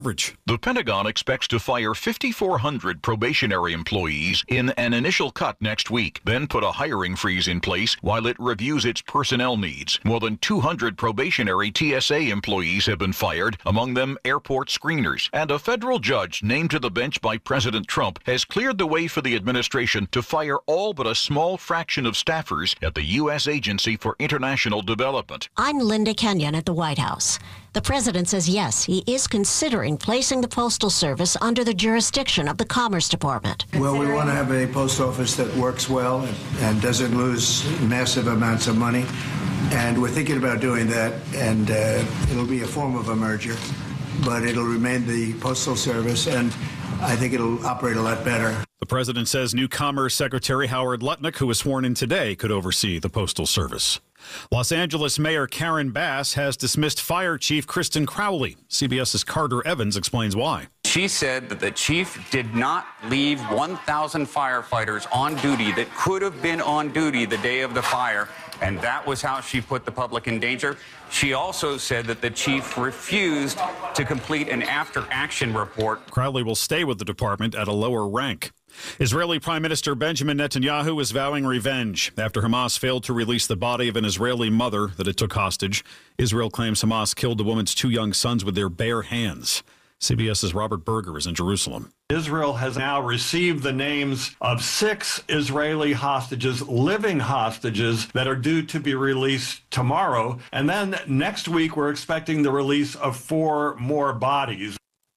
The Pentagon expects to fire 5,400 probationary employees in an initial cut next week, then put a hiring freeze in place while it reviews its personnel needs. More than 200 probationary TSA employees have been fired, among them airport screeners. And a federal judge named to the bench by President Trump has cleared the way for the administration to fire all but a small fraction of staffers at the U.S. Agency for International Development. I'm Linda Kenyon at the White House. The president says yes, he is considering placing the Postal Service under the jurisdiction of the Commerce Department. Well, we want to have a post office that works well and doesn't lose massive amounts of money. And we're thinking about doing that, and it'll be a form of a merger, but it'll remain the Postal Service, and I think it'll operate a lot better. The president says new Commerce Secretary Howard Lutnick, who was sworn in today, could oversee the Postal Service. Los Angeles Mayor Karen Bass has dismissed Fire Chief Kristen Crowley. CBS's Carter Evans explains why. She said that the chief did not leave 1,000 firefighters on duty that could have been on duty the day of the fire, and that was how she put the public in danger. She also said that the chief refused to complete an after-action report. Crowley will stay with the department at a lower rank. Israeli Prime Minister Benjamin Netanyahu is vowing revenge after Hamas failed to release the body of an Israeli mother that it took hostage. Israel claims Hamas killed the woman's 2 young sons with their bare hands. CBS's Robert Berger is in Jerusalem. Israel has now received the names of 6 Israeli hostages, living hostages, that are due to be released tomorrow. And then next week, we're expecting the release of 4 more bodies.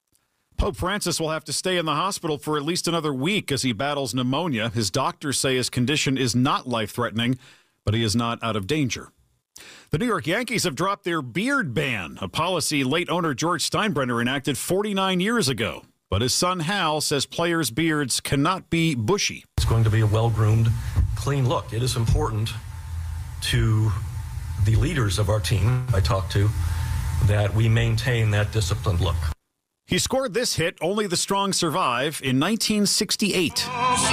Pope Francis will have to stay in the hospital for at least another week as he battles pneumonia. His doctors say his condition is not life-threatening, but he is not out of danger. The New York Yankees have dropped their beard ban, a policy late owner George Steinbrenner enacted 49 years ago. But his son Hal says players' beards cannot be bushy. It's going to be a well-groomed, clean look. It is important to the leaders of our team I talk to that we maintain that disciplined look. He scored this hit, Only the Strong Survive, in 1968.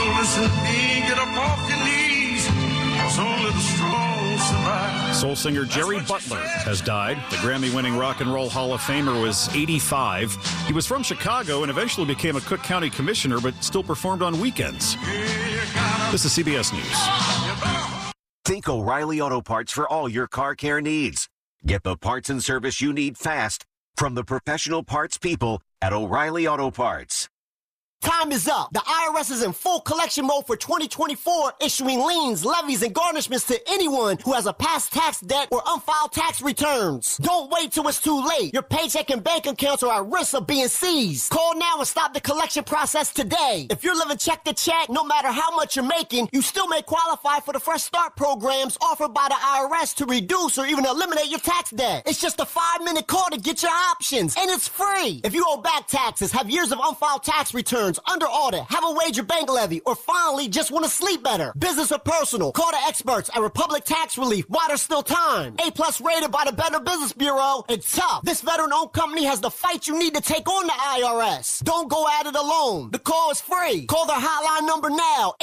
Soul singer Jerry Butler has died. The Grammy-winning Rock and Roll Hall of Famer was 85. He was from Chicago and eventually became a Cook County commissioner, but still performed on weekends. This is CBS News. Think O'Reilly Auto Parts for all your car care needs. Get the parts and service you need fast from the professional parts people at O'Reilly Auto Parts. Time is up. The IRS is in full collection mode for 2024, issuing liens, levies, and garnishments to anyone who has a past tax debt or unfiled tax returns. Don't wait till it's too late. Your paycheck and bank accounts are at risk of being seized. Call now and stop the collection process today. If you're living check to check, no matter how much you're making, you still may qualify for the Fresh Start programs offered by the IRS to reduce or even eliminate your tax debt. It's just a 5-minute call to get your options, and it's free. If you owe back taxes, have years of unfiled tax returns, under audit, have a wage or bank levy, or finally just want to sleep better, business or personal, call the experts at Republic Tax Relief while there's still time. A+ rated by the Better Business Bureau. It's tough. This veteran-owned company has the fight you need to take on the IRS. Don't go at it alone. The call is free. Call their hotline number now,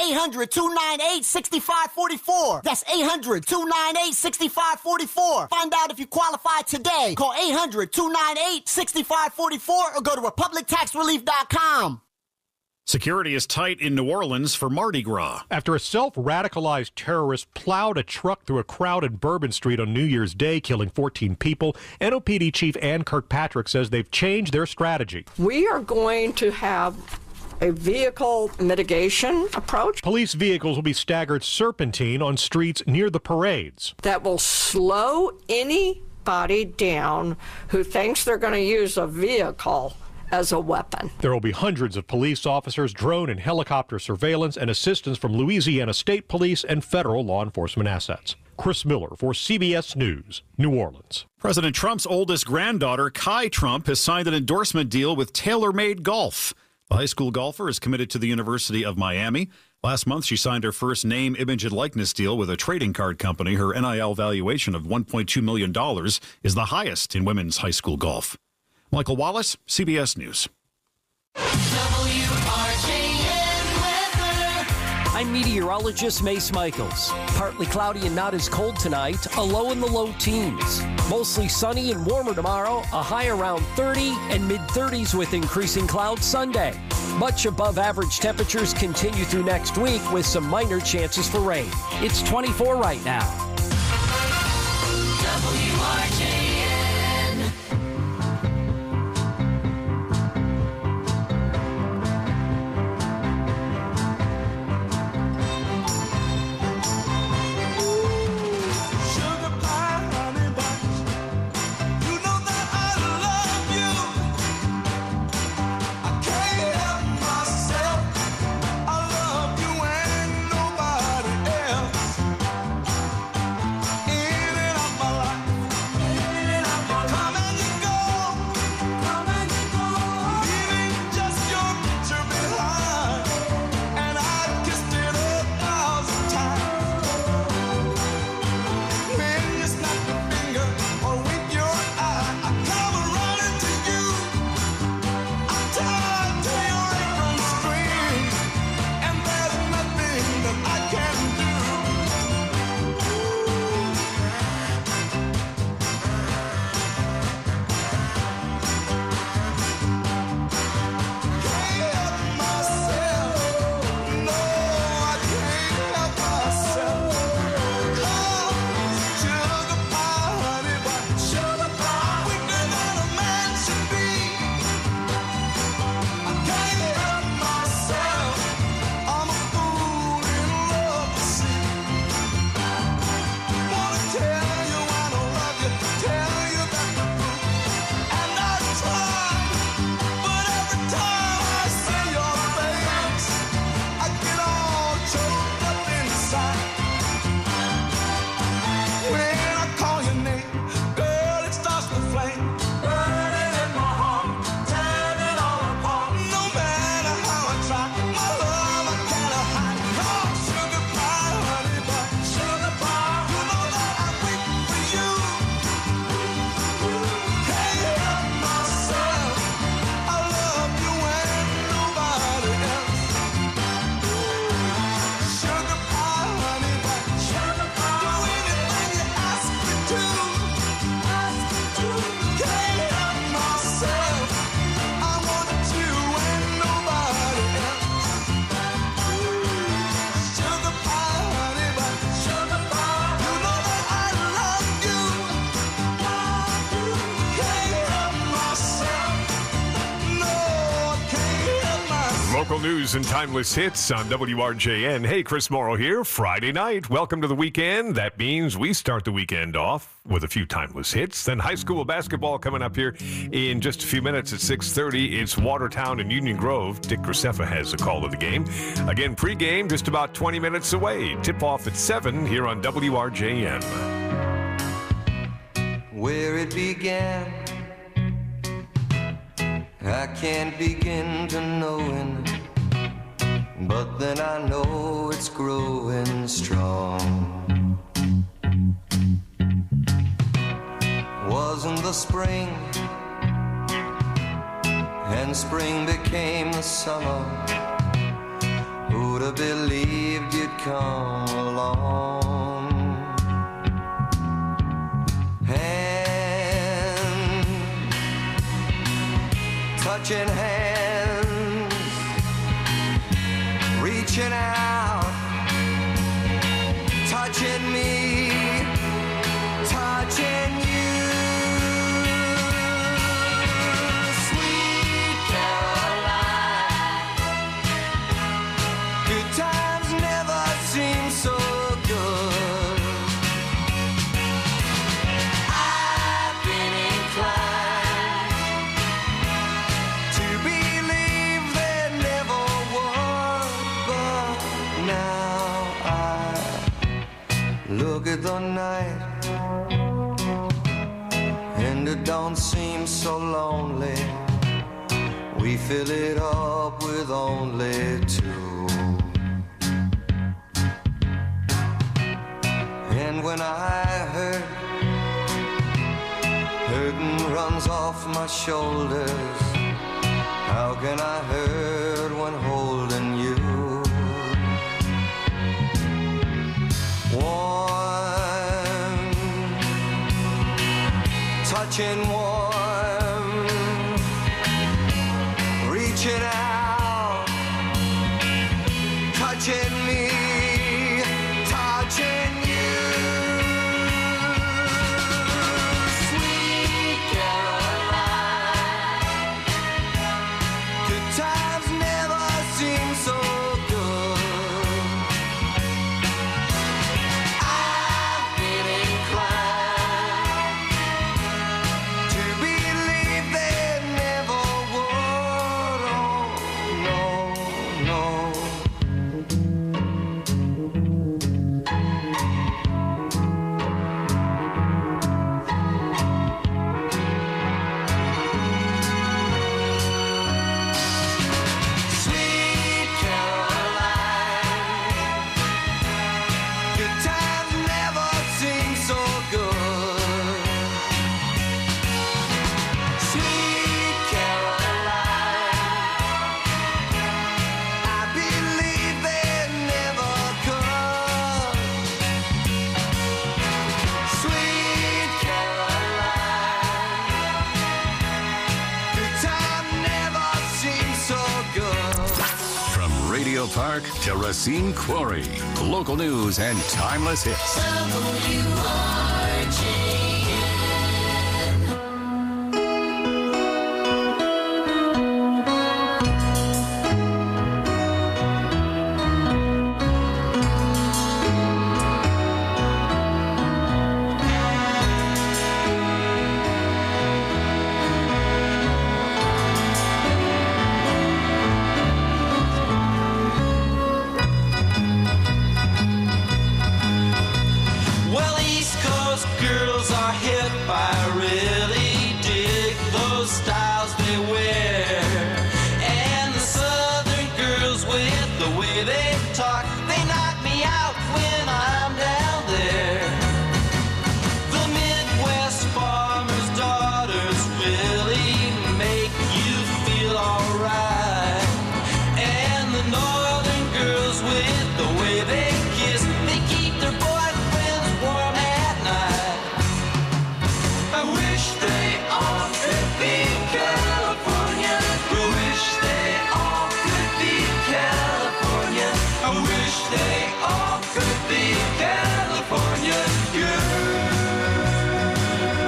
800-298-6544. That's 800-298-6544. Find out if you qualify today. Call 800-298-6544 or go to republictaxrelief.com. Security is tight in New Orleans for Mardi Gras. After a self-radicalized terrorist plowed a truck through a crowd in Bourbon Street on New Year's Day, killing 14 people, NOPD Chief Ann Kirkpatrick says they've changed their strategy. We are going to have a vehicle mitigation approach. Police vehicles will be staggered serpentine on streets near the parades. That will slow anybody down who thinks they're going to use a vehicle as a weapon. There will be hundreds of police officers, drone and helicopter surveillance, and assistance from Louisiana State Police and federal law enforcement assets. Chris Miller for CBS News, New Orleans. President Trump's oldest granddaughter, Kai Trump, has signed an endorsement deal with TaylorMade Golf. The high school golfer is committed to the University of Miami. Last month, she signed her first name, image, and likeness deal with a trading card company. Her NIL valuation of $1.2 million is the highest in women's high school golf. Michael Wallace, CBS News. WRJN weather. I'm meteorologist Mace Michaels. Partly cloudy and not as cold tonight, a low in the low teens. Mostly sunny and warmer tomorrow, a high around 30 and mid-30s with increasing clouds Sunday. Much above average temperatures continue through next week with some minor chances for rain. It's 24 right now. WRJN. Local news and timeless hits on WRJN. Hey, Chris Morrow here. Friday night. Welcome to the weekend. That means we start the weekend off with a few timeless hits. Then high school basketball coming up here in just a few minutes at 6:30. It's Watertown and Union Grove. Dick Graceffa has the call of the game. Again, pregame just about 20 minutes away. Tip off at 7 here on WRJN. Where it began, I can't begin to knowing, but then I know it's growing strong. Wasn't the spring, and spring became the summer. Who'd have believed you'd come along? Touching hands, reaching out, touching me, touching you. Sweet Caroline, good times never seem so good. I've been inclined to believe there never was, but now I look at the night and it don't seem so lonely. We fill it up with only two. And when I hurt, hurting runs off my shoulders. How can I hurt when holding you? touching warm, reaching out, touching me, touching you. Sweet Caroline, good times never seem so good. I've been inclined to believe they never would. Oh, no, no. Sweet Caroline, good times never seem so good. Sweet Caroline, I believe they never could. Sweet Caroline, good time never seems so good. From Radio Park to Racine Quarry, local news and timeless hits. Well, East Coast girls are hip. I really dig those styles they wear. And the Southern girls with the way they talk, they knock me out when I'm down there. The Midwest farmers' daughters really make you feel alright. And the Northern girls with the way they kiss, they keep their boyfriends warm at night. I wish they all could be California. I wish they all could be California. I wish they all could be California girls.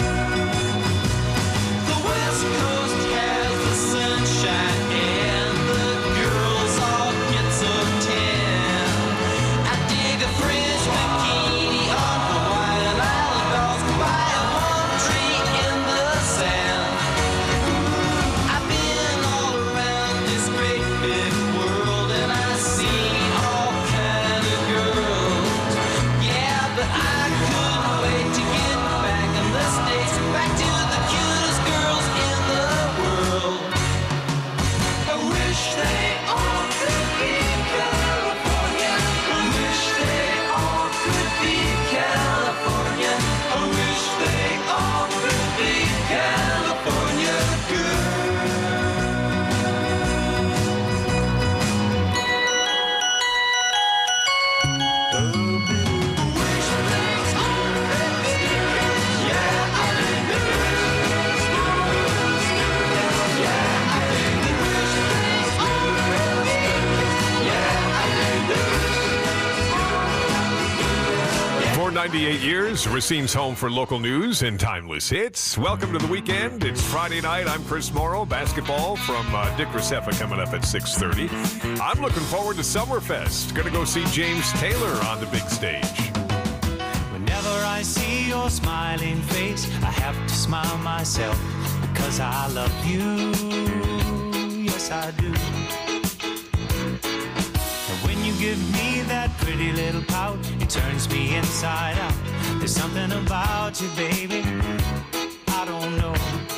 The West Coast has the sunshine and the girls all get so tan. I dig a French bikini on Hawaiian Island girls by a palm tree in the sand. I've been all around this great big world and I've seen all kind of girls. Yeah, but I couldn't wait to get back in the States, back to the cutest girls in the world. I wish they all could be California. I wish they all could be California. I wish they all could be California For 98 years, Racine's home for local news and timeless hits. Welcome to the weekend. It's Friday night. I'm Chris Morrow. Basketball from Dick Recefa coming up at 6:30. I'm looking forward to Summerfest. Going to go see James Taylor on the big stage. Whenever I see your smiling face, I have to smile myself because I love you. Yes, I do. And when you give me that pretty little pout, it turns me inside out. There's something about you, baby, I don't know.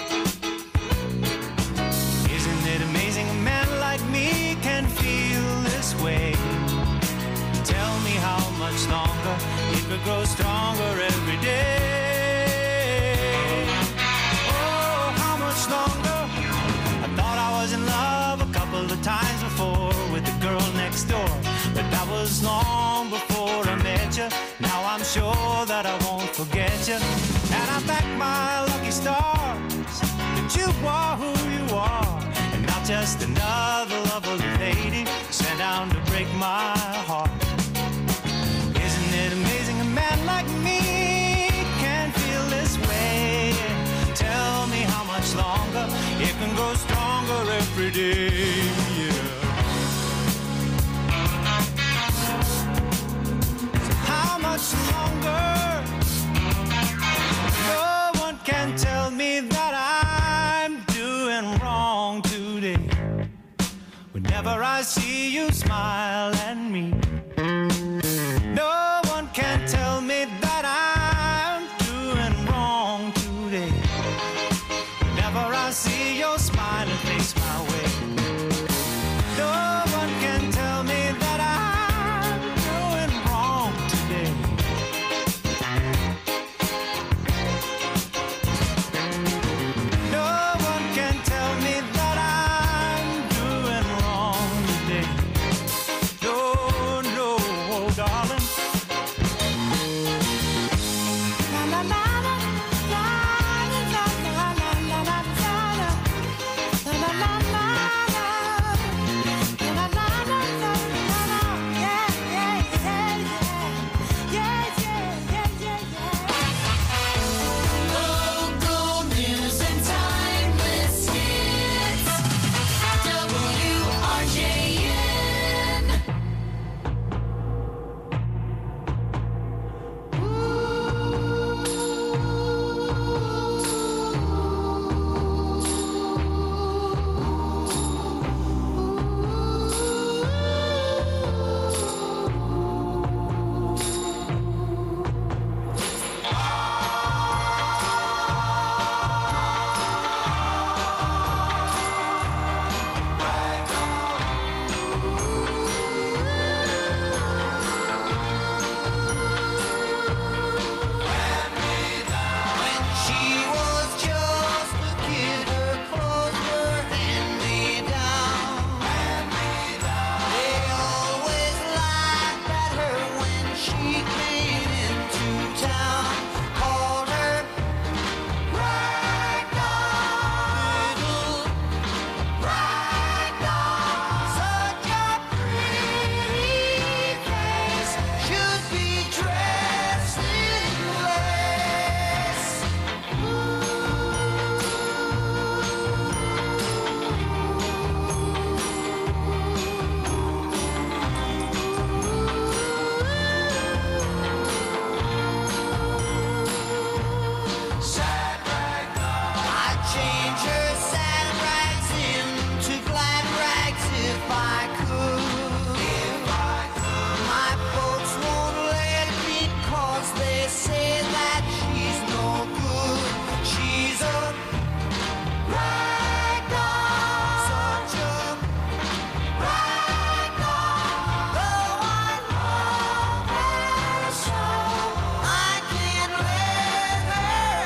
Isn't it amazing a man like me can feel this way? Tell me how much longer it could grow stronger every day. Oh, how much longer? I thought I was in love a couple of times before with the girl next door, but that was long before I met you. Now I'm sure that I won't forget you, and I thank my lucky stars just another lovely lady sent down to break my heart. Isn't it amazing a man like me can feel this way? Tell me how much longer it can grow stronger every day. Yeah. So how much longer? No one can tell me that I'm doing wrong today. Whenever I see you smile at me, no one can tell me that I'm doing wrong today. Whenever I see your smiling face my way, no one can tell me that I'm doing wrong today. No one can tell me that I'm doing wrong today. No, no, darling. La la la la, la la la la la la la la, la la la la la, la la la la la, yeah yeah yeah yeah, yeah yeah yeah yeah. Local news and timeless hits. WRJN. When she was just a kid, her clothes were hand-me-down. They always laughed at her when she came into town. Called her Ragdoll, little Ragdoll. Such a pretty face, should be dressed in lace. Sad Ragdoll. I'd change her sad rags into glad rags if I could. My folks won't let me 'cause they say that she's no good. She's a ragdoll, such a ragdoll. Though I love her so, I can't let her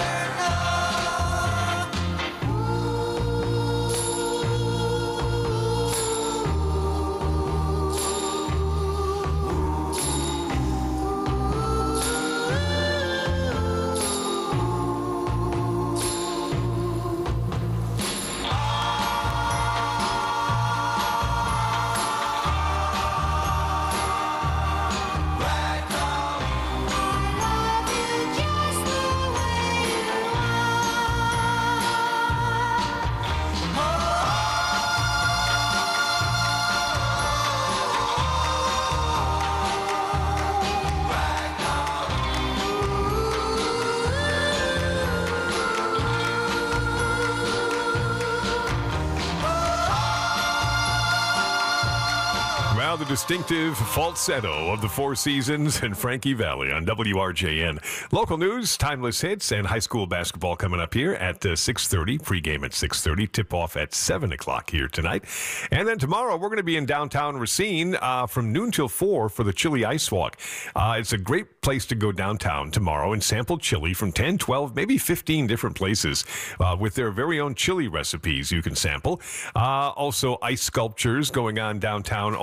Well, the distinctive falsetto of the Four Seasons and Frankie Valli on WRJN. Local news, timeless hits, and high school basketball coming up here at 6:30. Pregame at 6:30. Tip-off at 7 o'clock here tonight. And then tomorrow, we're going to be in downtown Racine from noon till 4 for the Chili Ice Walk. It's a great place to go downtown tomorrow and sample chili from 10, 12, maybe 15 different places with their very own chili recipes you can sample. Also, ice sculptures going on downtown all day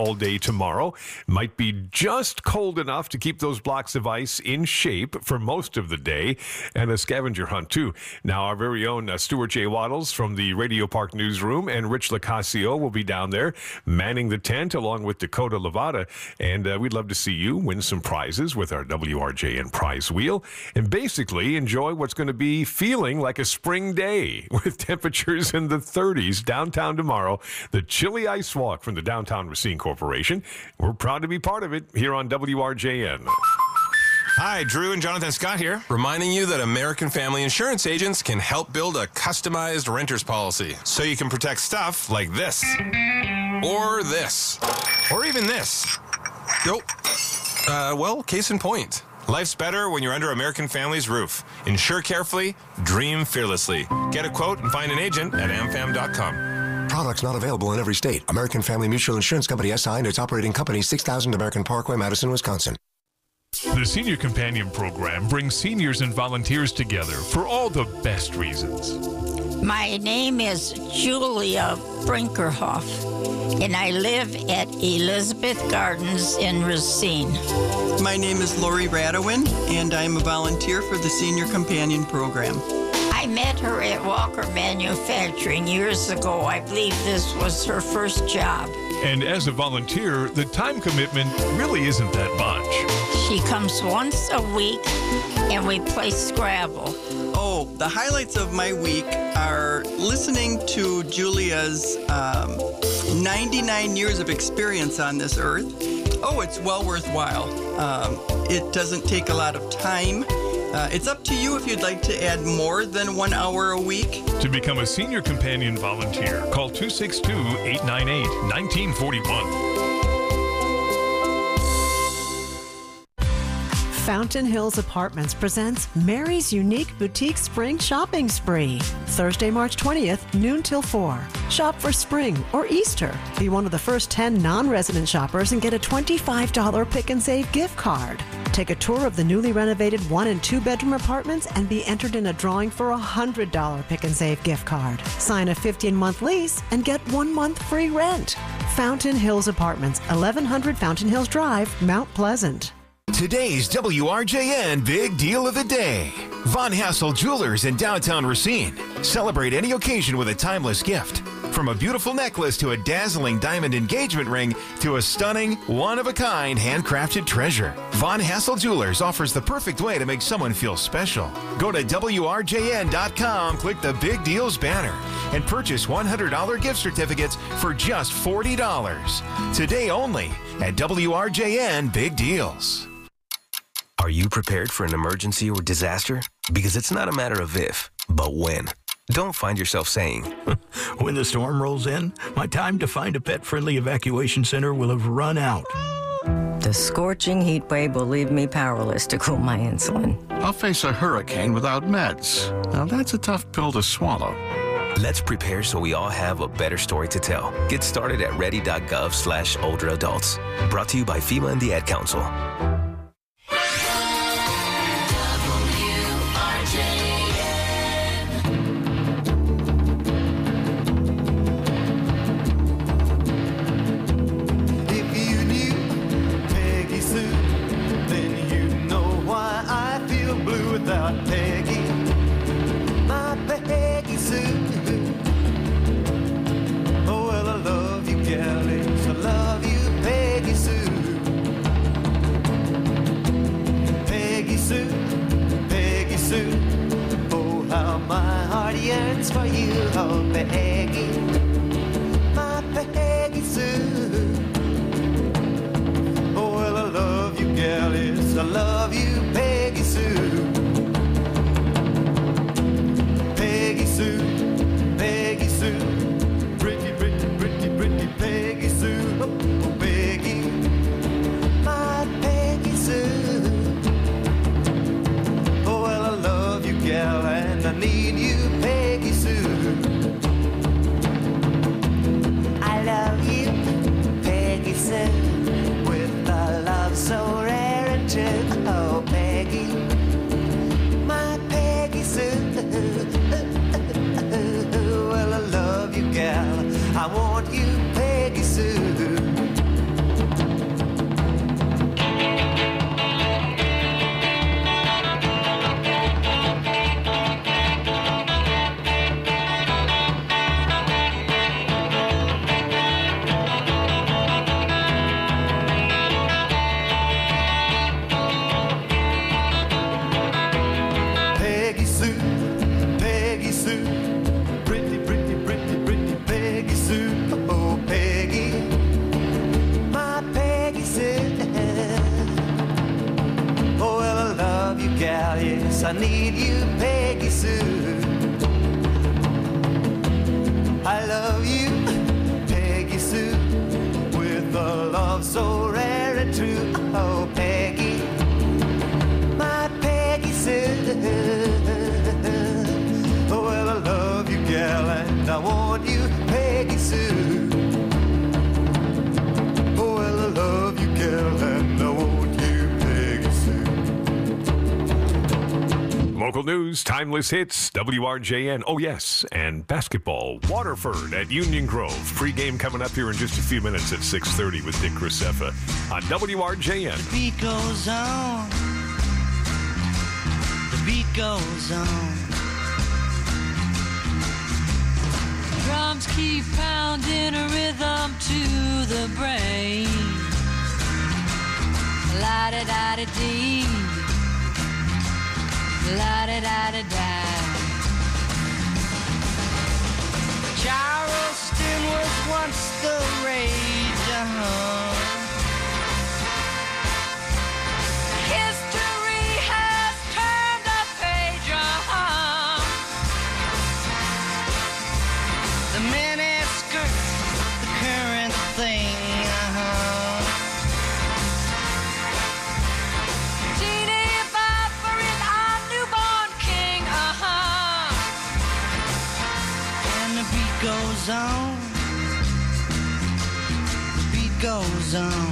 tomorrow. Might be just cold enough to keep those blocks of ice in shape for most of the day, and a scavenger hunt too. Now our very own Stuart J. Waddles from the Radio Park Newsroom and Rich Lacasio will be down there manning the tent along with Dakota Levada, and we'd love to see you win some prizes with our WRJN prize wheel and basically enjoy what's going to be feeling like a spring day with temperatures in the 30s downtown tomorrow. The Chili Ice Walk from the Downtown Racine Corporation. We're proud to be part of it here on WRJN. Hi, Drew and Jonathan Scott here, reminding you that American Family Insurance agents can help build a customized renter's policy so you can protect stuff like this, or this, or even this. Nope. Well, case in point. Life's better when you're under American Family's roof. Insure carefully, dream fearlessly. Get a quote and find an agent at amfam.com. Products not available in every state. American Family Mutual Insurance Company, SI, and its operating company, 6000 American Parkway, Madison, Wisconsin. The Senior Companion Program brings seniors and volunteers together for all the best reasons. My name is Julia Brinkerhoff, and I live at Elizabeth Gardens in Racine. My name is Lori Radowin, and I'm a volunteer for the Senior Companion Program. I met her at Walker Manufacturing years ago. I believe this was her first job. And as a volunteer, the time commitment really isn't that much. She comes once a week, and we play Scrabble. Oh, the highlights of my week are listening to Julia's 99 years of experience on this earth. Oh, it's well worthwhile. It doesn't take a lot of time. It's up to you if you'd like to add more than 1 hour a week. To become a Senior Companion volunteer, call 262-898-1941. Fountain Hills Apartments presents Mary's Unique Boutique Spring Shopping Spree. Thursday, March 20th, noon till 4. Shop for spring or Easter. Be one of the first 10 non-resident shoppers and get a $25 Pick and Save gift card. Take a tour of the newly renovated 1- and 2-bedroom apartments and be entered in a drawing for a $100 Pick and Save gift card. Sign a 15-month lease and get 1 month free rent. Fountain Hills Apartments, 1100 Fountain Hills Drive, Mount Pleasant. Today's WRJN Big Deal of the Day. Von Hassel Jewelers in downtown Racine. Celebrate any occasion with a timeless gift. From a beautiful necklace to a dazzling diamond engagement ring to a stunning, one-of-a-kind handcrafted treasure. Von Hassel Jewelers offers the perfect way to make someone feel special. Go to WRJN.com, click the Big Deals banner, and purchase $100 gift certificates for just $40. Today only at WRJN Big Deals. Are you prepared for an emergency or disaster? Because it's not a matter of if, but when. Don't find yourself saying, when the storm rolls in, my time to find a pet-friendly evacuation center will have run out. The scorching heat wave will leave me powerless to cool my insulin. I'll face a hurricane without meds. Now that's a tough pill to swallow. Let's prepare so we all have a better story to tell. Get started at ready.gov/older adults. Brought to you by FEMA and the Ad Council. Without Peggy, my Peggy Sue. Oh, well, I love you, galleys. I love you, Peggy Sue. Peggy Sue, Peggy Sue. Oh, how my heart yearns for you, oh, Peggy, my Peggy Sue. Oh, well, I love you, galleys. I love you, Peggy Sue. Peggy Sue, Peggy Sue, pretty, pretty, pretty, pretty Peggy Sue, oh, Peggy, my Peggy Sue. Oh, well, I love you, gal, and I need you, Peggy Sue. I love you, Peggy Sue, with a love so rare and true, oh, I need you, Peggy Sue. I love you, Peggy Sue, with a love so rare and true. Oh, Peggy, my Peggy Sue. Well, I love you, gal, and I want you, Peggy Sue. Well, I love you, gal, and I want you, Peggy Sue. Local news, timeless hits, WRJN. Oh, yes, and basketball. Waterford at Union Grove. Pre-game coming up here in just a few minutes at 6:30 with Dick Graceffa on WRJN. The beat goes on. The beat goes on. Drums keep pounding a rhythm to the brain. La-da-da-da-dee. La-da-da-da-da. Charleston was once the rage, History has turned a page, The miniskirts, the current thing, Teeny Bopper is our newborn king, And the beat goes on. The beat goes on.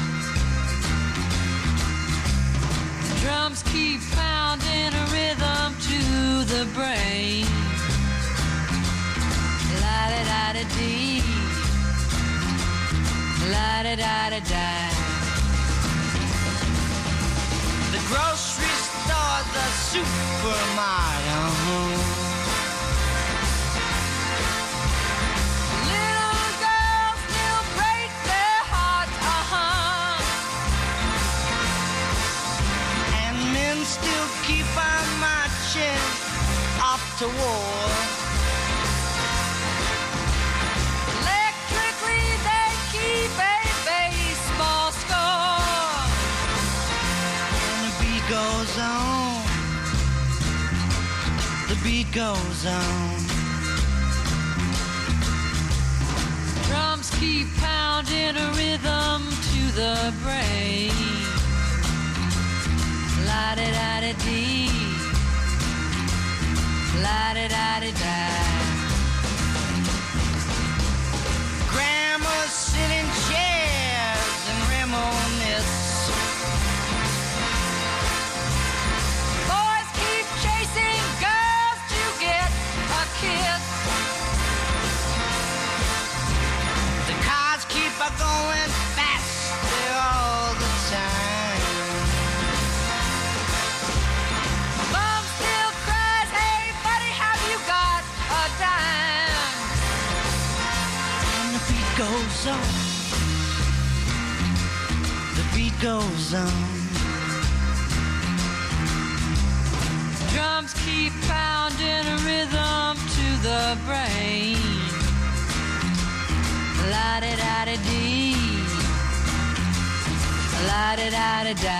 Drums keep pounding a rhythm to the brain. La-da-da-da-dee. La-da-da-da-da. The grocery store, the supermarket. Little girls still break their hearts, And men still keep on marching off to war. Electrically, they keep a baseball score. And the beat goes on. The beat goes on. Drums keep pounding a rhythm to the brain. La-da-da-da-dee. La-da-da-da-da. Grandmas sit in chairs and reminisce. Boys keep chasing girls to get a kiss. The cars keep going faster all the time. Mom still cries, hey buddy, have you got a dime? And the beat goes on. The beat goes on. Drums keep pounding a rhythm to the brain. La-da-da-da-dee. La-da-da-da-da.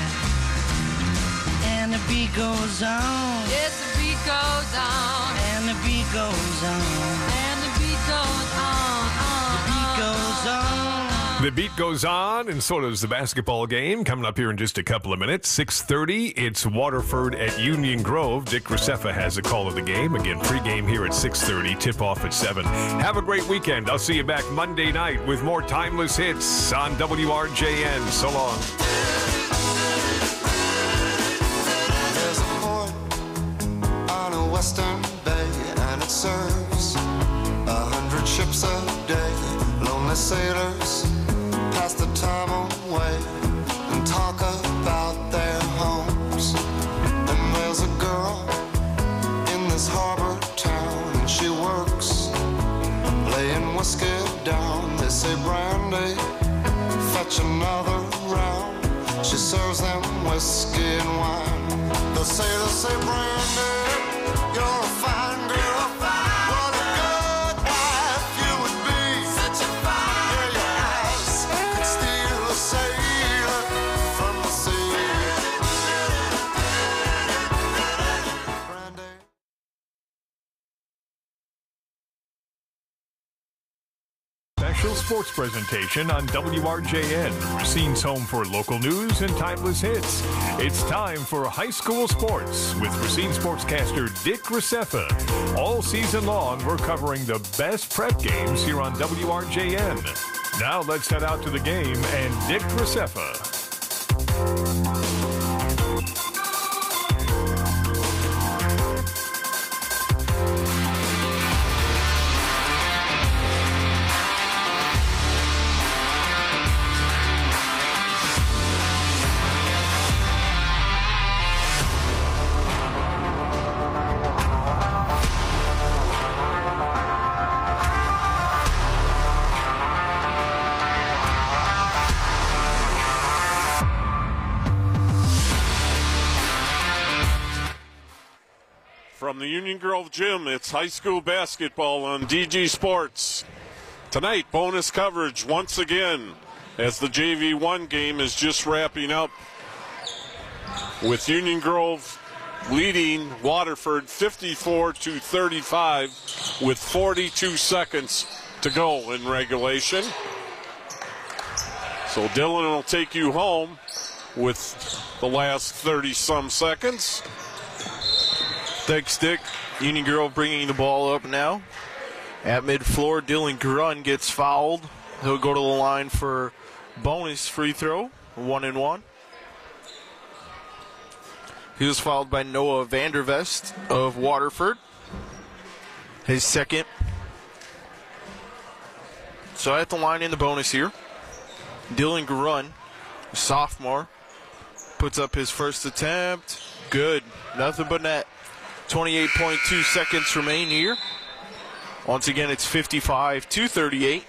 And the beat goes on. Yes, the beat goes on. And the beat goes on. And the beat goes on. The beat goes on. The beat goes on, and so does the basketball game. Coming up here in just a couple of minutes, 6:30. It's Waterford at Union Grove. Dick Graceffa has a call of the game. Again, pregame here at 6:30, tip-off at 7. Have a great weekend. I'll see you back Monday night with more timeless hits on WRJN. So long. There's a port on a western bay, and it serves 100 ships a day. Lonely sailors pass the time away and talk about their homes. And there's a girl in this harbor town, and she works laying whiskey down. They say, Brandy, fetch another round. She serves them whiskey and wine. They say, Brandy, you're a fine girl. What a good wife you would be. Such a fine girl. Your eyes could steal a sailor from the sea. special sports presentation on WRJN, Racine's home for local news and timeless hits. It's time for high school sports with Racine sportscaster Dick Graceffa. All season long, we're covering the best prep games here on WRJN. Now let's head out to the game and Dick Graceffa. From the Union Grove Gym, it's high school basketball on DG Sports. Tonight, bonus coverage once again as the JV1 game is just wrapping up with Union Grove leading Waterford 54-35 with 42 seconds to go in regulation. So Dylan will take you home with the last 30-some seconds. Thanks, Dick. Union Grove bringing the ball up now. At mid-floor, Dylan Grun gets fouled. He'll go to the line for bonus free throw, 1-and-1. He was fouled by Noah Vandervest of Waterford. His second. So at the line in the bonus here, Dylan Grun, sophomore, puts up his first attempt. Good. Nothing but net. 28.2 seconds remain here. Once again, it's 55-38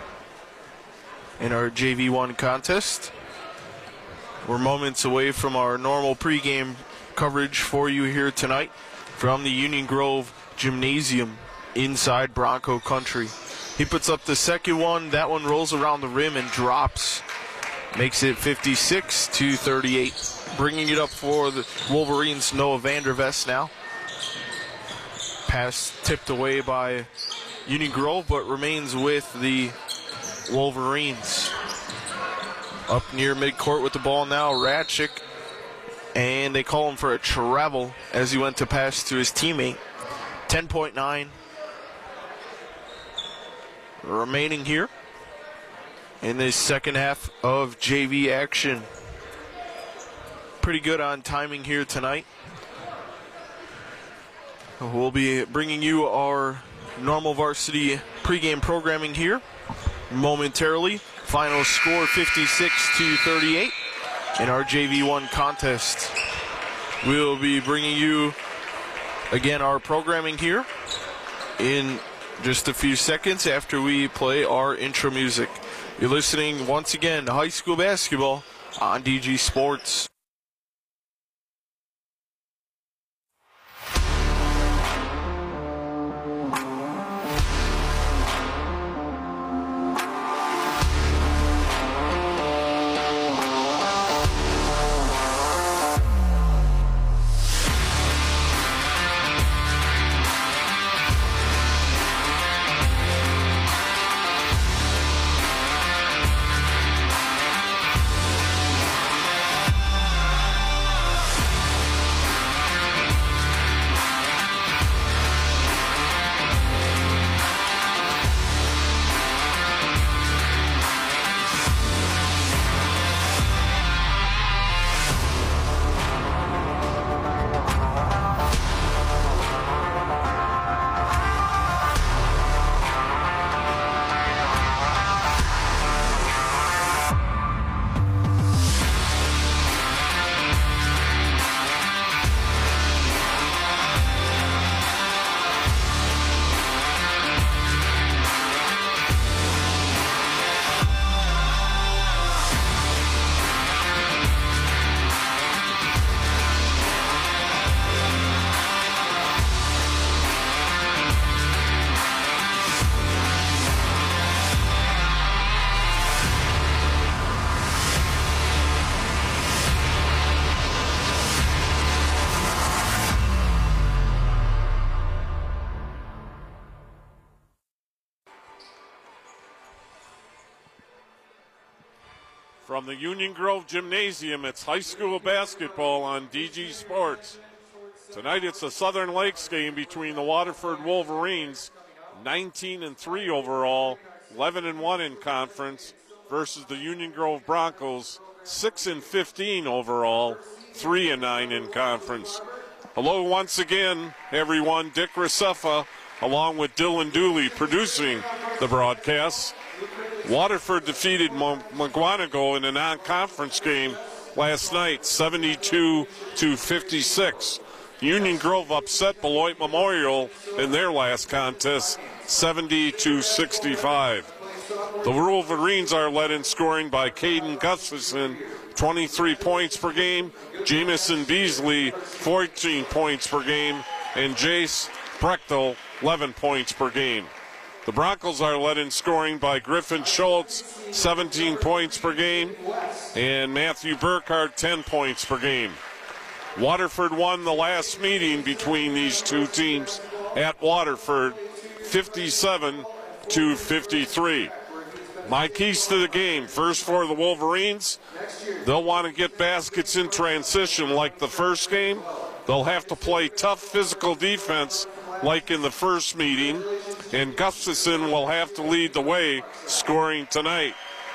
in our JV1 contest. We're moments away from our normal pregame coverage for you here tonight from the Union Grove Gymnasium inside Bronco Country. He puts up the second one. That one rolls around the rim and drops. Makes it 56-38. Bringing it up for the Wolverines, Noah Vandervest now. Pass tipped away by Union Grove, but remains with the Wolverines. Up near midcourt with the ball now, Ratchik. And they call him for a travel as he went to pass to his teammate. 10.9 remaining here in this second half of JV action. Pretty good on timing here tonight. We'll be bringing you our normal varsity pregame programming here momentarily. Final score 56-38 in our JV1 contest. We'll be bringing you again our programming here in just a few seconds after we play our intro music. You're listening once again to high school basketball on DG Sports. From the Union Grove Gymnasium, it's high school basketball on DG Sports. Tonight it's a Southern Lakes game between the Waterford Wolverines, 19-3 overall, 11-1 in conference, versus the Union Grove Broncos, 6-15 overall, 3-9 in conference. Hello once again, everyone. Dick Racefa, along with Dylan Dooley, producing the broadcast. Waterford defeated McGuanago in a non-conference game last night, 72-56. Union Grove upset Beloit Memorial in their last contest, 70-65. The Wolverines are led in scoring by Caden Gustafson, 23 points per game, Jamison Beasley, 14 points per game, and Jace Brechtel, 11 points per game. The Broncos are led in scoring by Griffin Schultz, 17 points per game, and Matthew Burkhardt, 10 points per game. Waterford won the last meeting between these two teams at Waterford, 57-53. My keys to the game, first for the Wolverines, they'll want to get baskets in transition like the first game. They'll have to play tough physical defense like in the first meeting, and Gustafson will have to lead the way scoring tonight.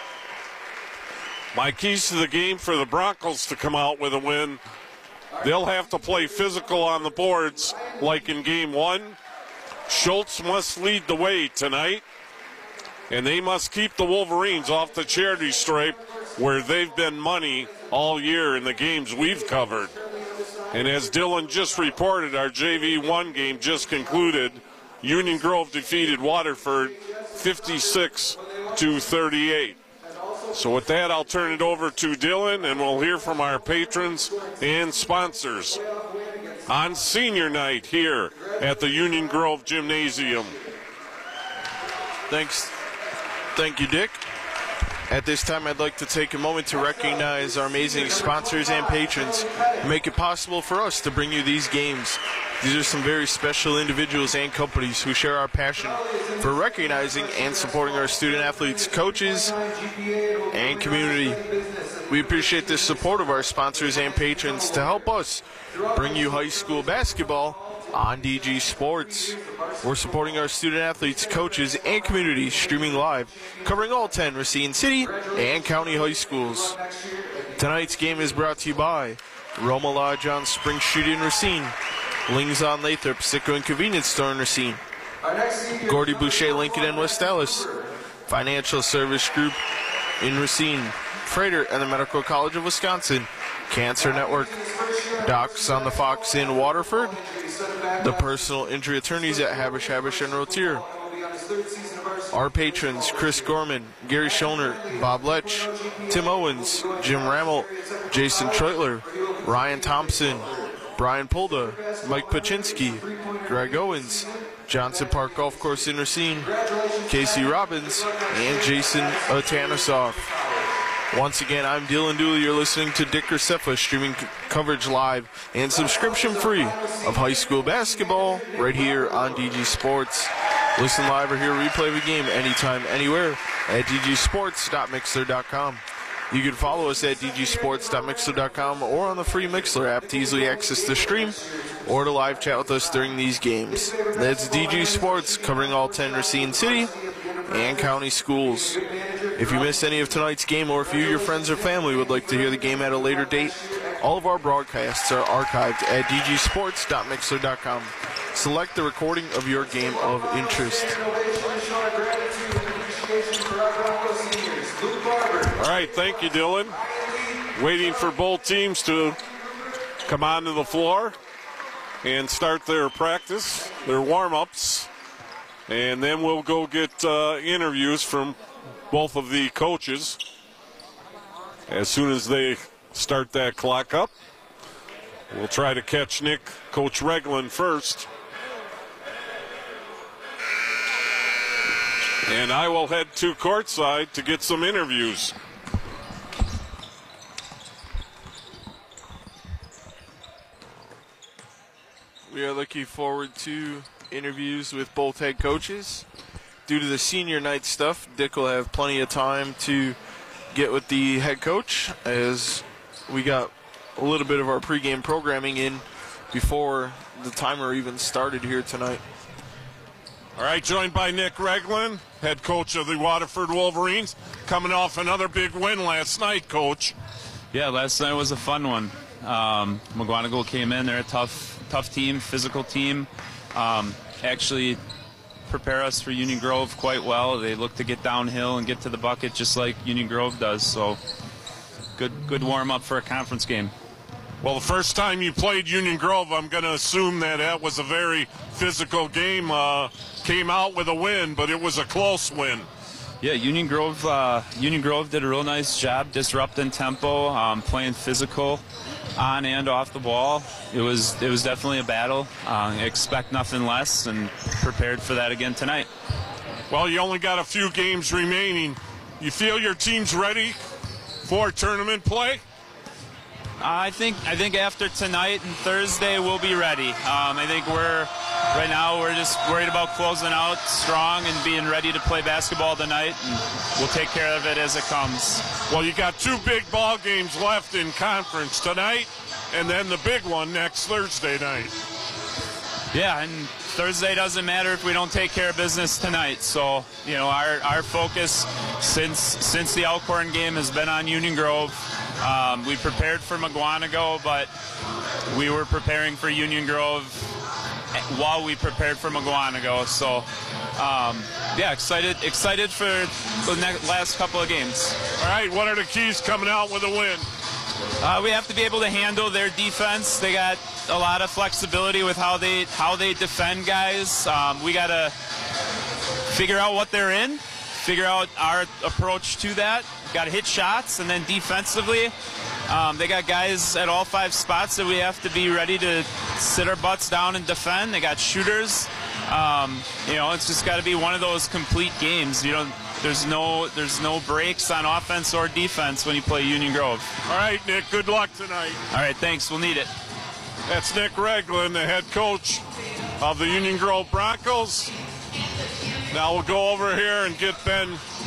My keys to the game for the Broncos to come out with a win, they'll have to play physical on the boards like in game one. Schultz must lead the way tonight, and they must keep the Wolverines off the charity stripe where they've been money all year in the games we've covered. And as Dylan just reported, our JV1 game just concluded. Union Grove defeated Waterford 56-38. So with that, I'll turn it over to Dylan, and we'll hear from our patrons and sponsors on senior night here at the Union Grove Gymnasium. Thanks. Thank you, Dick. At this time, I'd like to take a moment to recognize our amazing sponsors and patrons who make it possible for us to bring you these games. These are some very special individuals and companies who share our passion for recognizing and supporting our student athletes, coaches, and community. We appreciate the support of our sponsors and patrons to help us bring you high school basketball on DG Sports. We're supporting our student athletes, coaches, and community, streaming live, covering all 10 Racine City and County high schools. Tonight's game is brought to you by Roma Lodge on Spring Street in Racine, Lings on Lathrop, Sicko and Convenience Store in Racine, Gordy Boucher, Lincoln and West Dallas, Financial Service Group in Racine, Freighter and the Medical College of Wisconsin, Cancer Network, Docs on the Fox in Waterford, the personal injury attorneys at Habish and Rotier. Our patrons, Chris Gorman, Gary Schulner, Bob Lech, Tim Owens, Jim Rammel, Jason Treutler, Ryan Thompson, Brian Pulda, Mike Paczynski, Greg Owens, Johnson Park Golf Course in Racine, Casey Robbins, and Jason Atanasoff. Once again, I'm Dylan Dooley. You're listening to Dick Racefa, streaming coverage live and subscription free of high school basketball right here on DG Sports. Listen live or hear a replay of a game anytime, anywhere at dgsports.mixler.com. You can follow us at dgsports.mixler.com or on the free Mixler app to easily access the stream or to live chat with us during these games. That's DG Sports, covering all 10 Racine City and County schools. If you missed any of tonight's game, or if you, your friends, or family would like to hear the game at a later date, all of our broadcasts are archived at dgsports.mixler.com. Select the recording of your game of interest. All right, thank you, Dylan. Waiting for both teams to come onto the floor and start their practice, their warm-ups, and then we'll go get interviews from both of the coaches as soon as they start that clock up. We'll try to catch Coach Reglan first. And I will head to courtside to get some interviews. We are looking forward to interviews with both head coaches. Due to the senior night stuff, Dick will have plenty of time to get with the head coach as we got a little bit of our pregame programming in before the timer even started here tonight. All right, joined by Nick Reglin, head coach of the Waterford Wolverines, coming off another big win last night, Coach. Yeah, last night was a fun one. McGuanago came in. They're a tough team, physical team. Actually prepare us for Union Grove quite well. They look to get downhill and get to the bucket just like Union Grove does. So good warm-up for a conference game. Well, the first time you played Union Grove, I'm going to assume that was a very physical game. Came out with a win, but it was a close win. Yeah, Union Grove did a real nice job disrupting tempo, playing physical on and off the ball. It was definitely a battle. Expect nothing less, and prepared for that again tonight. Well, you only got a few games remaining. You feel your team's ready for tournament play? I think after tonight and Thursday we'll be ready. I think right now we're just worried about closing out strong and being ready to play basketball tonight, and we'll take care of it as it comes. Well, you got 2 big ball games left in conference tonight, and then the big one next Thursday night. Yeah, and Thursday doesn't matter if we don't take care of business tonight. So, our focus since the Elkhorn game has been on Union Grove. We prepared for McGuanago, but we were preparing for Union Grove while we prepared for McGuanago. So, excited for the last couple of games. All right, what are the keys coming out with a win? We have to be able to handle their defense. They got a lot of flexibility with how they defend guys. We got to figure out what they're in, figure out our approach to that. Got to hit shots, and then defensively, they got guys at all 5 spots that we have to be ready to sit our butts down and defend. They got shooters. It's just got to be one of those complete games. There's no breaks on offense or defense when you play Union Grove. All right, Nick, good luck tonight. All right, thanks. We'll need it. That's Nick Reglin, the head coach of the Union Grove Broncos. Now we'll go over here and get Ben,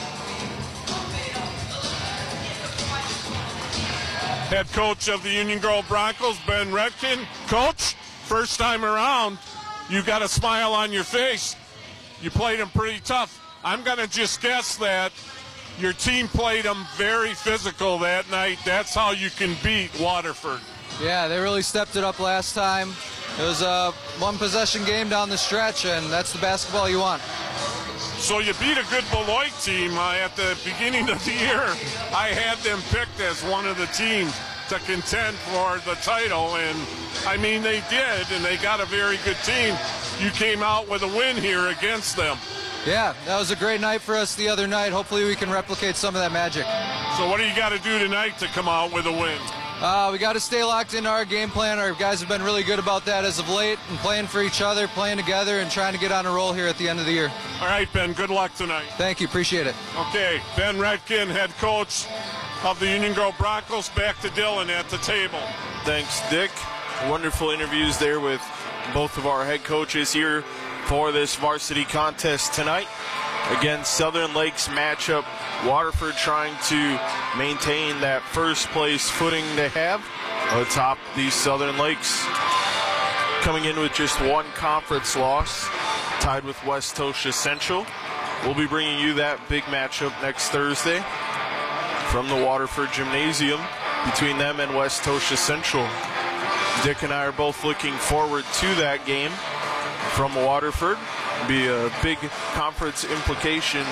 head coach of the Union Grove Broncos, Ben Redkin. Coach, first time around, you got a smile on your face. You played them pretty tough. I'm going to just guess that your team played them very physical that night. That's how you can beat Waterford. Yeah, they really stepped it up last time. It was a one-possession game down the stretch, and that's the basketball you want. So you beat a good Beloit team. At the beginning of the year, I had them picked as one of the teams to contend for the title, and I mean they did, and they got a very good team. You came out with a win here against them. Yeah, that was a great night for us the other night. Hopefully we can replicate some of that magic. So what do you got to do tonight to come out with a win? We got to stay locked into our game plan. Our guys have been really good about that as of late, and playing for each other, playing together, and trying to get on a roll here at the end of the year. All right, Ben, good luck tonight. Thank you, appreciate it. Okay, Ben Redkin, head coach of the Union Grove Broncos. Back to Dylan at the table. Thanks, Dick. Wonderful interviews there with both of our head coaches here for this varsity contest tonight. Again, Southern Lakes matchup. Waterford trying to maintain that first place footing they have atop these Southern Lakes. Coming in with just 1 conference loss, tied with West Tosha Central. We'll be bringing you that big matchup next Thursday from the Waterford Gymnasium between them and West Tosha Central. Dick and I are both looking forward to that game from Waterford. Be a big conference implication.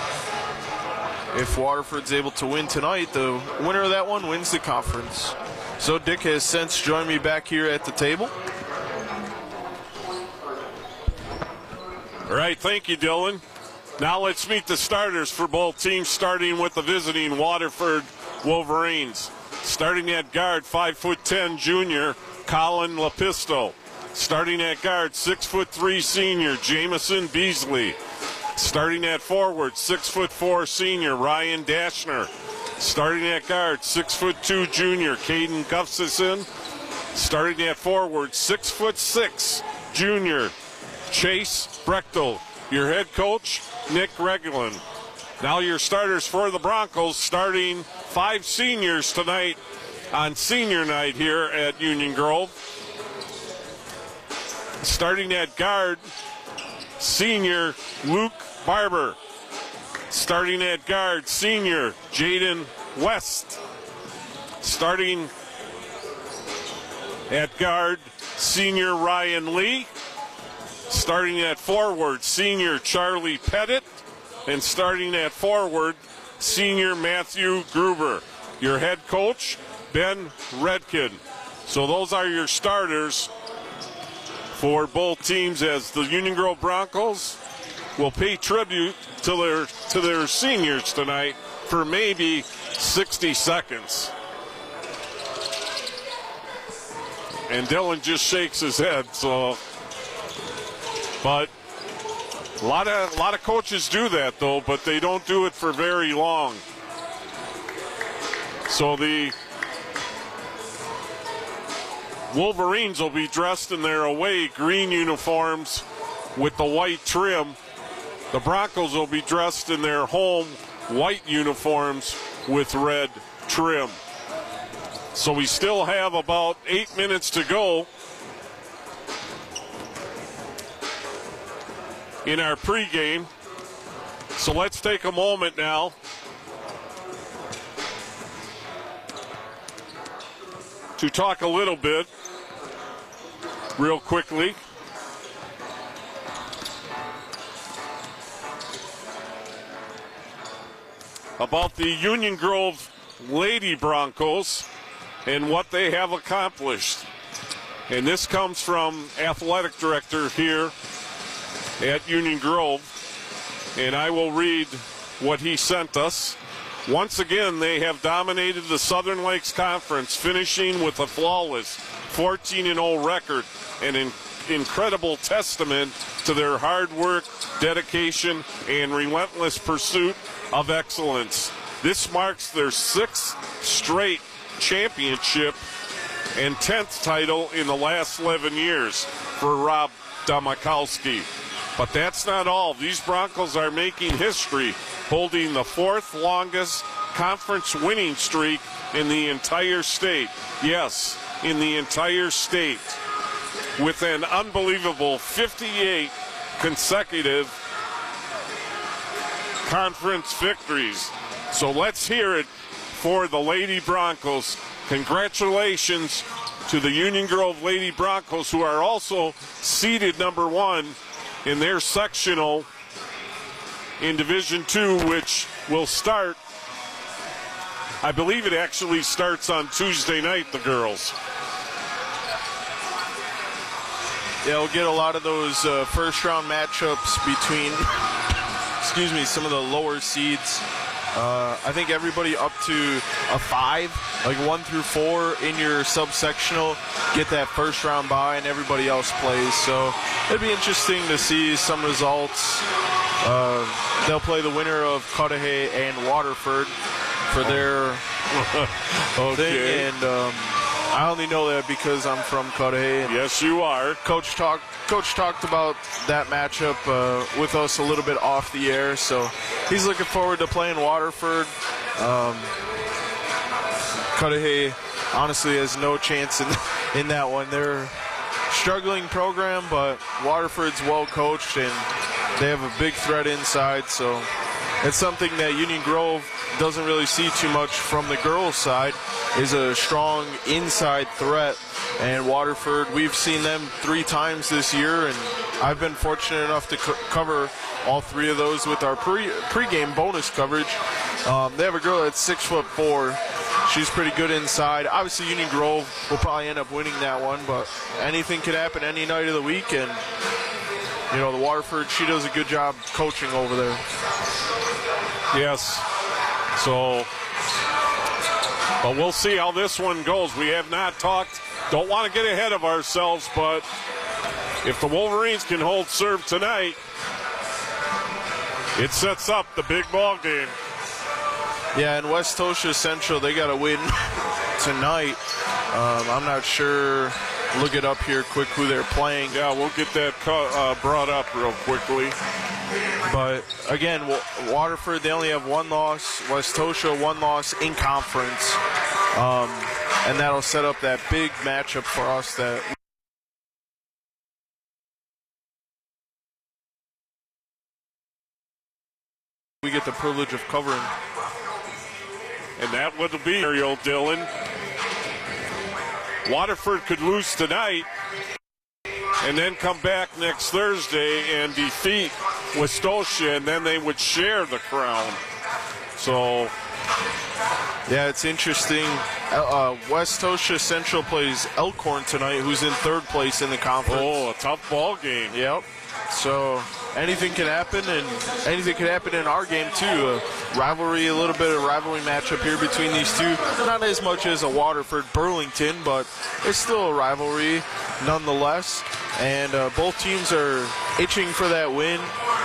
If Waterford's able to win tonight, the winner of that one wins the conference. So Dick has since joined me back here at the table. All right, thank you, Dylan. Now let's meet the starters for both teams, starting with the visiting Waterford Wolverines. Starting at guard, 5'10" junior, Colin Lapisto. Starting at guard, 6'3" senior, Jamison Beasley. Starting at forward, 6'4" senior, Ryan Dashner. Starting at guard, 6'2" junior, Caden Gustafson. Starting at forward, 6'6" junior, Chase Brechtel. Your head coach, Nick Reglin. Now your starters for the Broncos, starting 5 seniors tonight on senior night here at Union Grove. Starting at guard, senior Luke Barber. Starting at guard, senior Jaden West. Starting at guard, senior Ryan Lee. Starting at forward, senior Charlie Pettit. And starting at forward, senior Matthew Gruber. Your head coach, Ben Redkin. So those are your starters for both teams, as the Union Grove Broncos will pay tribute to their seniors tonight for maybe 60 seconds. And Dylan just shakes his head, but a lot of coaches do that, though, but they don't do it for very long. So the Wolverines will be dressed in their away green uniforms with the white trim. The Broncos will be dressed in their home white uniforms with red trim. So we still have about 8 minutes to go in our pregame. So let's take a moment now to talk a little bit real quickly about the Union Grove Lady Broncos and what they have accomplished. And this comes from athletic director here at Union Grove, and I will read what he sent us. Once again, they have dominated the Southern Lakes Conference, finishing with a flawless 14-0 record, an incredible testament to their hard work, dedication, and relentless pursuit of excellence. This marks their 6th straight championship and 10th title in the last 11 years for Rob Domachowski. But that's not all. These Broncos are making history, holding the 4th longest conference winning streak in the entire state. Yes, in the entire state, with an unbelievable 58 consecutive conference victories. So let's hear it for the Lady Broncos. Congratulations to the Union Grove Lady Broncos, who are also seeded number 1 in their sectional in Division II, which will start, I believe it actually starts on Tuesday night, the girls. Yeah, we'll get a lot of those first-round matchups between, some of the lower seeds. I think everybody up to a 5, like 1 through 4 in your subsectional, get that first-round bye, and everybody else plays. So it'd be interesting to see some results. They'll play the winner of Cudahy and Waterford for their thing, and I only know that because I'm from Cudahy. Yes, you are. Coach talked about that matchup with us a little bit off the air, so he's looking forward to playing Waterford. Cudahy honestly has no chance in that one. They're a struggling program, but Waterford's well coached and they have a big threat inside, so it's something that Union Grove doesn't really see too much from the girls' side, is a strong inside threat. And Waterford, we've seen them 3 times this year, and I've been fortunate enough to cover all 3 of those with our pregame bonus coverage. They have a girl that's 6'4". She's pretty good inside. Obviously, Union Grove will probably end up winning that one, but anything could happen any night of the week. And the Waterford, she does a good job coaching over there. Yes. So, but we'll see how this one goes. We have not talked. Don't want to get ahead of ourselves, but if the Wolverines can hold serve tonight, it sets up the big ball game. Yeah, and West Tosha Central, they got to win tonight. I'm not sure look it up here quick who they're playing. Yeah, we'll get that brought up real quickly. But again, Waterford, they only have one loss. Westosha, one loss in conference. And that'll set up that big matchup for us that we get the privilege of covering. And that would be Ariel Dillon. Waterford could lose tonight and then come back next Thursday and defeat Westosha, and then they would share the crown. So, yeah, it's interesting. Westosha Central plays Elkhorn tonight, who's in third place in the conference. Oh, a tough ball game. Yep. So anything can happen, and anything can happen in our game too. A little bit of rivalry matchup here between these two. Not as much as a Waterford-Burlington, but it's still a rivalry nonetheless. And both teams are itching for that win.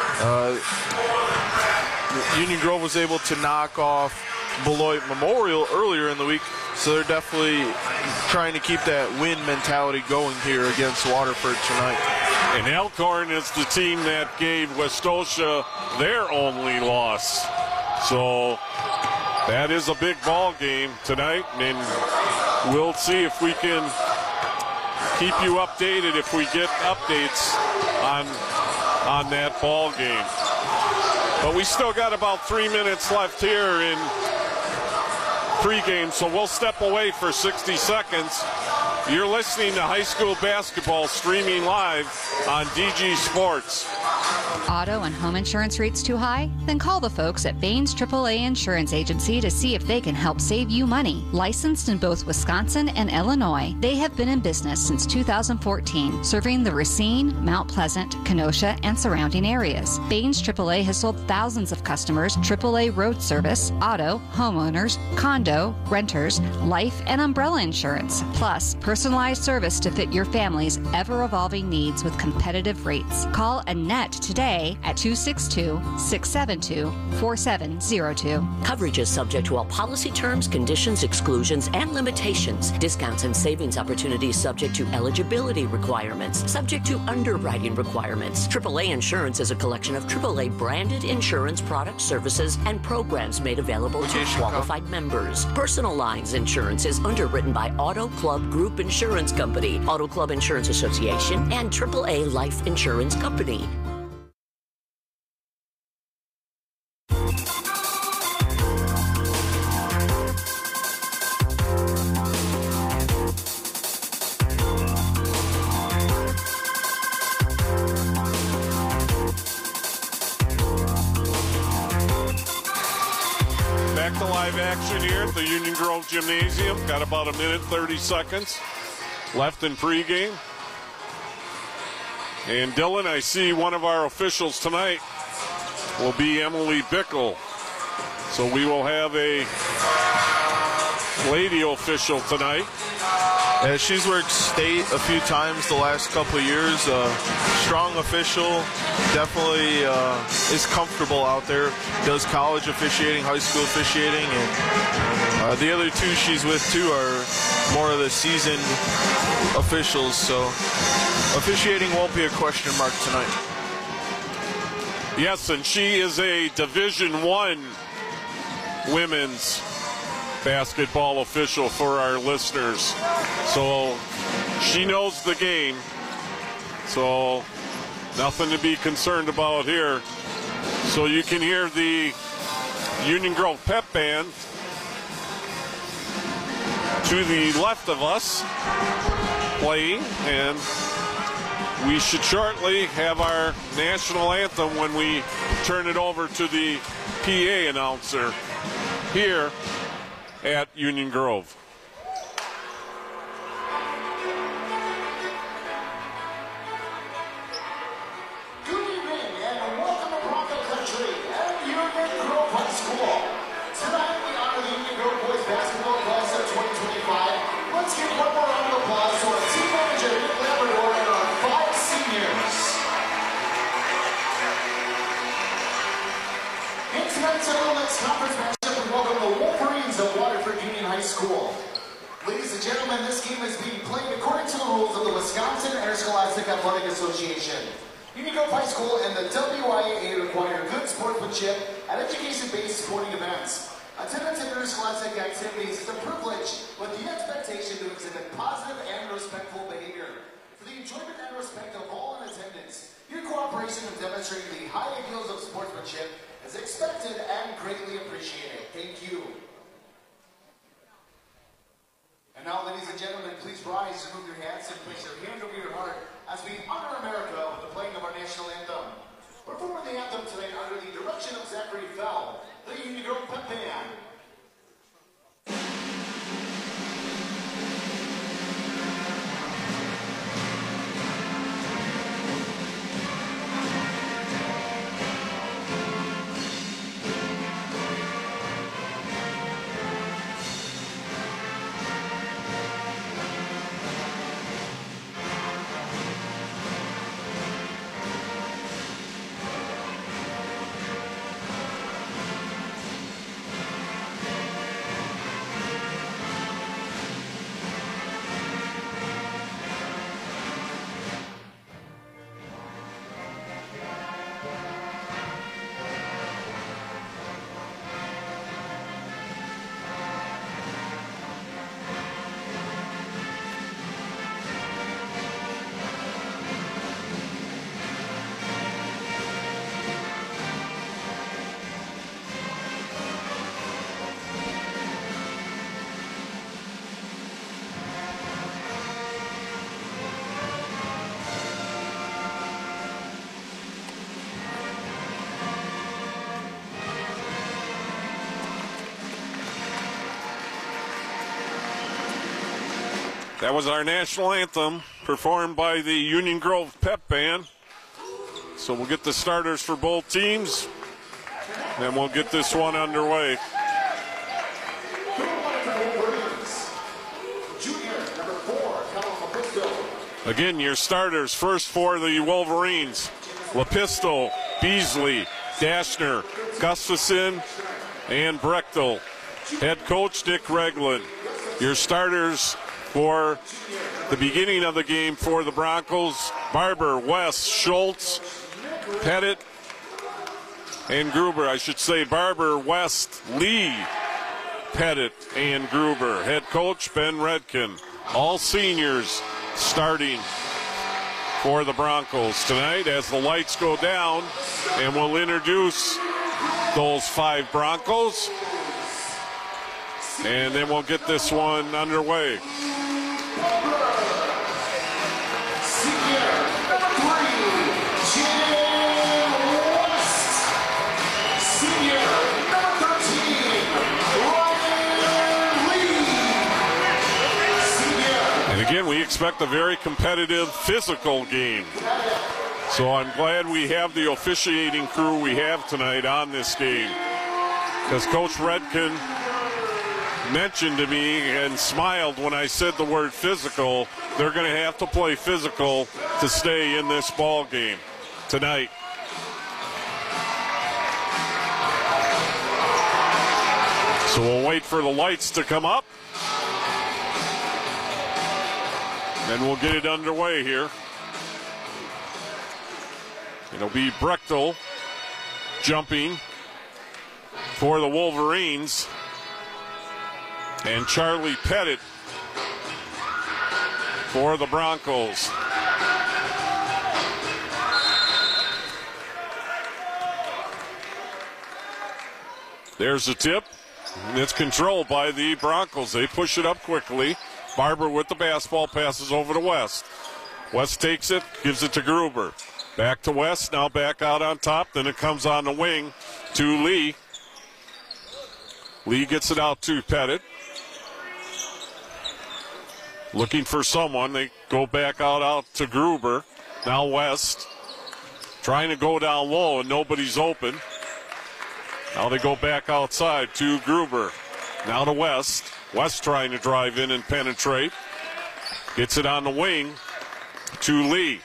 Union Grove was able to knock off Beloit Memorial earlier in the week, so they're definitely trying to keep that win mentality going here against Waterford tonight. And Elkhorn is the team that gave Westosha their only loss. So that is a big ball game tonight, and we'll see if we can keep you updated if we get updates on that ball game. But we still got about 3 minutes left here in pregame, so we'll step away for 60 seconds. You're listening to high school basketball streaming live on DG Sports. Auto and home insurance rates too high? Then call the folks at Baines AAA Insurance Agency to see if they can help save you money. Licensed in both Wisconsin and Illinois, they have been in business since 2014, serving the Racine, Mount Pleasant, Kenosha, and surrounding areas. Baines AAA has sold thousands of customers AAA road service, auto, homeowners, condo, renters, life, and umbrella insurance, plus personalized service to fit your family's ever-evolving needs with competitive rates. Call Annette today at 262-672-4702. Coverage is subject to all policy terms, conditions, exclusions, and limitations. Discounts and savings opportunities subject to eligibility requirements, subject to underwriting requirements. AAA Insurance is a collection of AAA branded insurance products, services, and programs made available to qualified members. Personal lines insurance is underwritten by Auto Club Group Insurance Company, Auto Club Insurance Association, and AAA Life Insurance Company. Back to live action here at the Union Grove Gymnasium. Got about a minute, 30 seconds left in pregame. And Dylan, I see one of our officials tonight will be Emily Bickle. So we will have a lady official tonight. Yeah, she's worked state a few times the last couple of years. Strong official, definitely is comfortable out there. Does college officiating, high school officiating, and the other two she's with too are more of the seasoned officials. So officiating won't be a question mark tonight. Yes, and she is a Division I women's basketball official for our listeners. So she knows the game. So nothing to be concerned about here. So you can hear the Union Grove Pep Band to the left of us playing, and we should shortly have our national anthem when we turn it over to the PA announcer here at Union Grove. Good evening and welcome to Bronco Country at Union Grove High School. Tonight we honor the Union Grove boys basketball class of 2025. Let's give one more round of applause to our team manager, Nick Labrador, and our 5 seniors. In tonight's Olympics conference matchup, we welcome the Wolverines of Waterford Union High School. Ladies and gentlemen, this game is being played according to the rules of Wisconsin Interscholastic Athletic Association. Union Grove High School and the WIAA require good sportsmanship at education-based sporting events. Attendance at interscholastic activities is a privilege with the expectation to exhibit positive and respectful behavior. For the enjoyment and respect of all in attendance, your cooperation in demonstrating the high ideals of sportsmanship is expected and greatly appreciated. Thank you. And now, ladies and gentlemen, please rise, remove your hats, and place your hand over your heart as we honor America with the playing of our national anthem. Performing the anthem tonight under the direction of Zachary Fell, the Union Grove Pep Band. That was our national anthem performed by the Union Grove Pep Band. So we'll get the starters for both teams, and we'll get this one underway. Again, your starters first for the Wolverines: Lepisto, Beasley, Dashner, Gustafson, and Brechtel. Head coach Dick Regland. Your starters for the beginning of the game for the Broncos: Barber, West, Schultz, Pettit, and Gruber. I should say Barber, West, Lee, Pettit, and Gruber. Head coach Ben Redkin. All seniors starting for the Broncos tonight as the lights go down, and we'll introduce those 5 Broncos, and then we'll get this one underway. Again, we expect a very competitive, physical game. So I'm glad we have the officiating crew we have tonight on this game, because Coach Redkin mentioned to me and smiled when I said the word physical. They're going to have to play physical to stay in this ball game tonight. So we'll wait for the lights to come up, and we'll get it underway here. It'll be Brechtel jumping for the Wolverines, and Charlie Pettit for the Broncos. There's the tip. It's controlled by the Broncos. They push it up quickly. Barber with the basketball, passes over to West. West takes it, gives it to Gruber. Back to West, now back out on top. Then it comes on the wing to Lee. Lee gets it out to Pettit. Looking for someone. They go back out to Gruber. Now West trying to go down low, and nobody's open. Now they go back outside to Gruber. Now to West. West trying to drive in and penetrate. Gets it on the wing to Lee.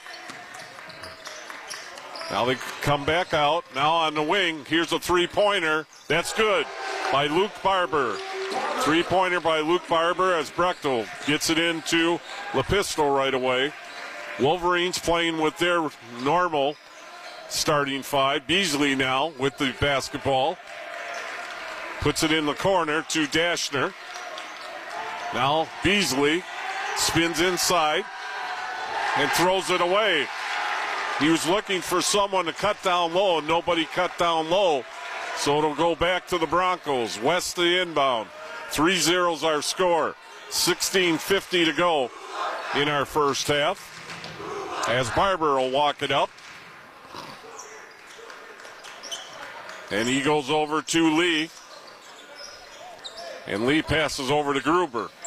Now they come back out. Now on the wing. Here's a three-pointer. That's good by Luke Barber. Three-pointer by Luke Barber as Brechtel gets it into Lepisto right away. Wolverines playing with their normal starting five. Beasley now with the basketball. Puts it in the corner to Dashner. Now Beasley spins inside and throws it away. He was looking for someone to cut down low, and nobody cut down low. So it'll go back to the Broncos. West the inbound. 3-0's our score. 16:50 to go in our first half. As Barber will walk it up. And he goes over to Lee. And Lee passes over to Gruber.